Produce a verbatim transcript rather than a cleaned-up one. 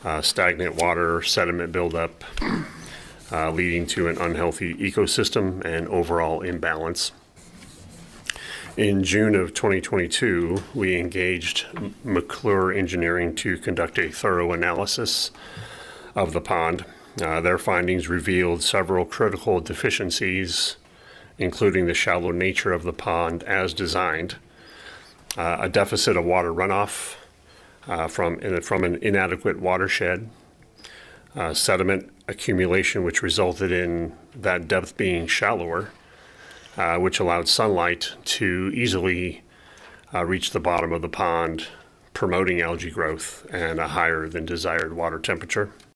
uh, stagnant water, sediment buildup, uh, leading to an unhealthy ecosystem and overall imbalance. In June of twenty twenty-two, we engaged McClure Engineering to conduct a thorough analysis of the pond. Uh, their findings revealed several critical deficiencies, including the shallow nature of the pond as designed, uh, a deficit of water runoff uh, from, in, from an inadequate watershed, uh, sediment accumulation which resulted in that depth being shallower, uh, which allowed sunlight to easily uh, reach the bottom of the pond, promoting algae growth and a higher than desired water temperature.